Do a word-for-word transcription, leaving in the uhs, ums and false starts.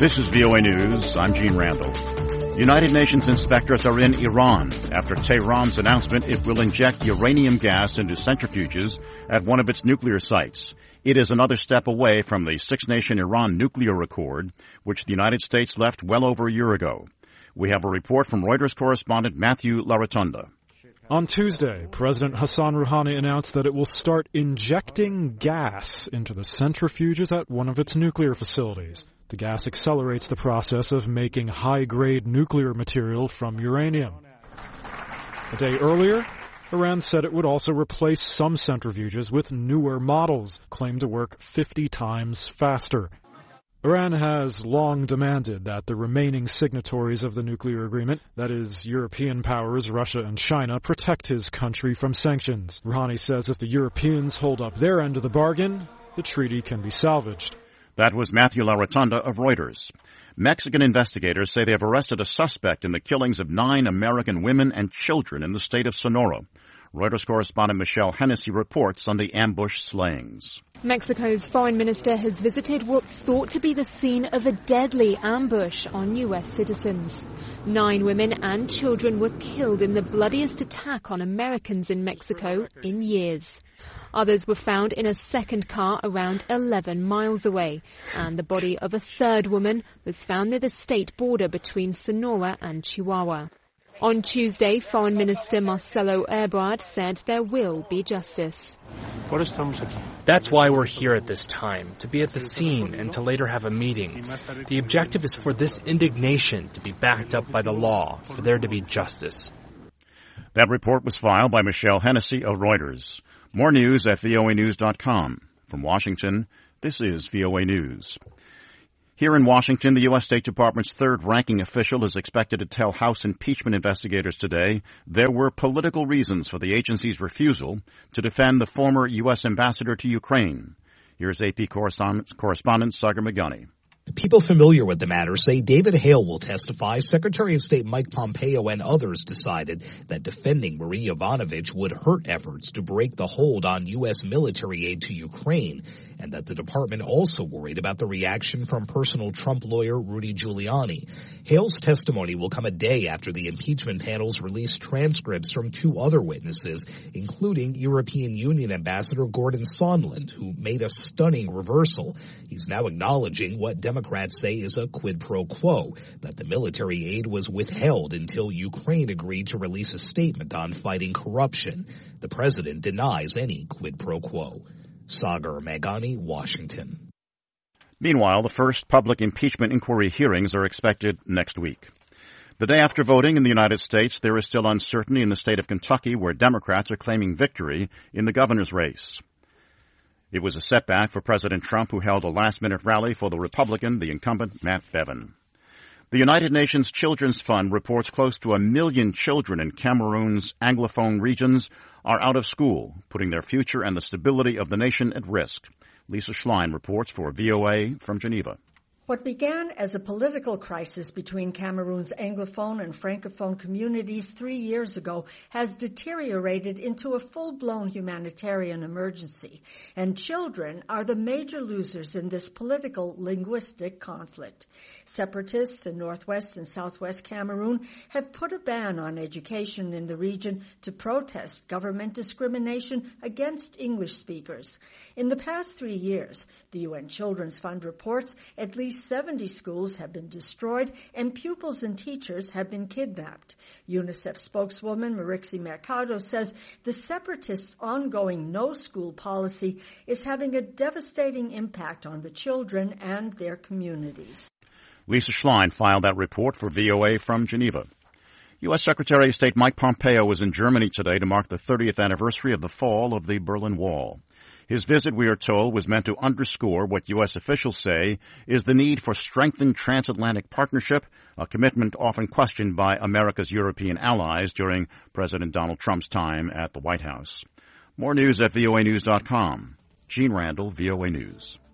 This is V O A News. I'm Gene Randall. United Nations inspectors are in Iran after Tehran's announcement it will inject uranium gas into centrifuges at one of its nuclear sites. It is another step away from the six-nation Iran nuclear accord, which the United States left well over a year ago. We have a report from Reuters correspondent Matthew Larotonda. On Tuesday, President Hassan Rouhani announced that it will start injecting gas into the centrifuges at one of its nuclear facilities. The gas accelerates the process of making high-grade nuclear material from uranium. A day earlier, Iran said it would also replace some centrifuges with newer models, claimed to work fifty times faster. Iran has long demanded that the remaining signatories of the nuclear agreement, that is, European powers, Russia and China, protect his country from sanctions. Rouhani says if the Europeans hold up their end of the bargain, the treaty can be salvaged. That was Matthew Larotonda of Reuters. Mexican investigators say they have arrested a suspect in the killings of nine American women and children in the state of Sonora. Reuters correspondent Michelle Hennessy reports on the ambush slayings. Mexico's foreign minister has visited what's thought to be the scene of a deadly ambush on U S citizens. Nine women and children were killed in the bloodiest attack on Americans in Mexico in years. Others were found in a second car around eleven miles away, and the body of a third woman was found near the state border between Sonora and Chihuahua. On Tuesday, Foreign Minister Marcelo Ebrard said there will be justice. That's why we're here at this time, to be at the scene and to later have a meeting. The objective is for this indignation to be backed up by the law, for there to be justice. That report was filed by Michelle Hennessy of Reuters. More news at V O A news dot com. From Washington, this is V O A News. Here in Washington, the U S State Department's third-ranking official is expected to tell House impeachment investigators today there were political reasons for the agency's refusal to defend the former U S ambassador to Ukraine. Here's A P correspondent Sagar Meghani. People familiar with the matter say David Hale will testify. Secretary of State Mike Pompeo and others decided that defending Marie Yovanovitch would hurt efforts to break the hold on U S military aid to Ukraine, and that the department also worried about the reaction from personal Trump lawyer Rudy Giuliani. Hale's testimony will come a day after the impeachment panels released transcripts from two other witnesses, including European Union Ambassador Gordon Sondland, who made a stunning reversal. He's now acknowledging what Democrats say is a quid pro quo, that the military aid was withheld until Ukraine agreed to release a statement on fighting corruption. The president denies any quid pro quo. Sagar Meghani, Washington. Meanwhile, the first public impeachment inquiry hearings are expected next week. The day after voting in the United States, there is still uncertainty in the state of Kentucky, where Democrats are claiming victory in the governor's race. It was a setback for President Trump, who held a last-minute rally for the Republican, the incumbent Matt Bevin. The United Nations Children's Fund reports close to a million children in Cameroon's Anglophone regions are out of school, putting their future and the stability of the nation at risk. Lisa Schlein reports for V O A from Geneva. What began as a political crisis between Cameroon's Anglophone and Francophone communities three years ago has deteriorated into a full-blown humanitarian emergency, and children are the major losers in this political linguistic conflict. Separatists in northwest and southwest Cameroon have put a ban on education in the region to protest government discrimination against English speakers. In the past three years, the U N Children's Fund reports at least seventy schools have been destroyed and pupils and teachers have been kidnapped. UNICEF spokeswoman Marixie Mercado says the separatists' ongoing no-school policy is having a devastating impact on the children and their communities. Lisa Schlein filed that report for V O A from Geneva. U S Secretary of State Mike Pompeo was in Germany today to mark the thirtieth anniversary of the fall of the Berlin Wall. His visit, we are told, was meant to underscore what U S officials say is the need for strengthened transatlantic partnership, a commitment often questioned by America's European allies during President Donald Trump's time at the White House. More news at V O A news dot com. Gene Randall, V O A News.